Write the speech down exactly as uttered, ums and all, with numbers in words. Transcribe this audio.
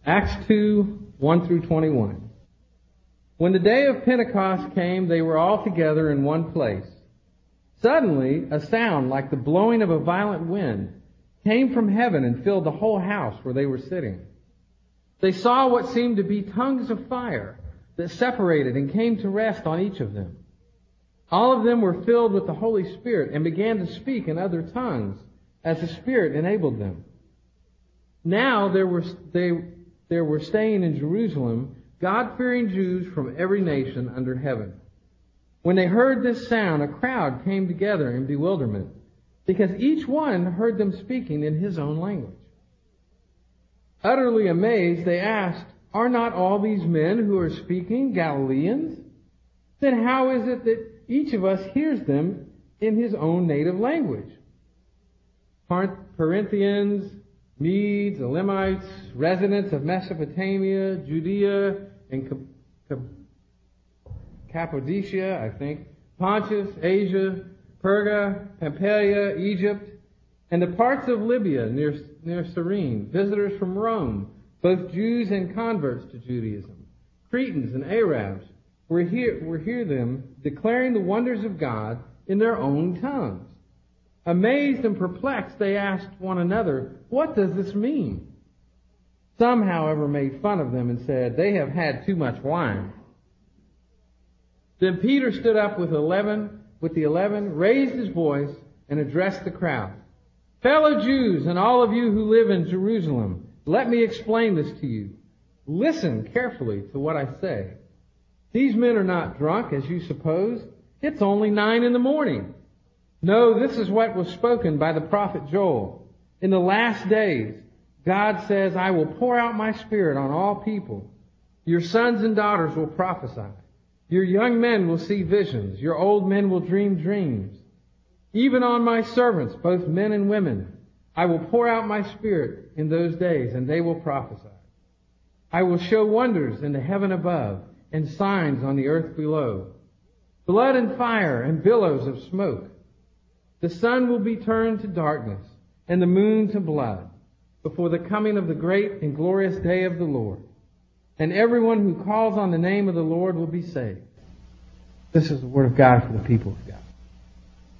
Acts two, one through twenty-one. When the day of Pentecost came, they were all together in one place. Suddenly, a sound like the blowing of a violent wind came from heaven and filled the whole house where they were sitting. They saw what seemed to be tongues of fire that separated and came to rest on each of them. All of them were filled with the Holy Spirit and began to speak in other tongues as the Spirit enabled them. Now there were, they, there were staying in Jerusalem God-fearing Jews from every nation under heaven. When they heard this sound, a crowd came together in bewilderment, because each one heard them speaking in his own language. Utterly amazed, they asked, "Are not all these men who are speaking Galileans? Then how is it that each of us hears them in his own native language?" Corinthians, Medes, Elamites, residents of Mesopotamia, Judea, and Cappadocia, I think, Pontus, Asia, Perga, Pamphylia, Egypt, and the parts of Libya near, near Cyrene, visitors from Rome, both Jews and converts to Judaism, Cretans and Arabs, were here, were hear them declaring the wonders of God in their own tongues. Amazed and perplexed, they asked one another, "What does this mean?" Some, however, made fun of them and said, "They have had too much wine." Then Peter stood up with eleven, with the eleven, raised his voice, and addressed the crowd. "Fellow Jews, and all of you who live in Jerusalem, let me explain this to you. Listen carefully to what I say. These men are not drunk, as you suppose. It's only nine in the morning. No, this is what was spoken by the prophet Joel. In the last days, God says, I will pour out my Spirit on all people. Your sons and daughters will prophesy. Your young men will see visions. Your old men will dream dreams. Even on my servants, both men and women, I will pour out my Spirit in those days, and they will prophesy. I will show wonders in the heaven above and signs on the earth below, blood and fire and billows of smoke. The sun will be turned to darkness and the moon to blood before the coming of the great and glorious day of the Lord. And everyone who calls on the name of the Lord will be saved." This is the word of God for the people of God.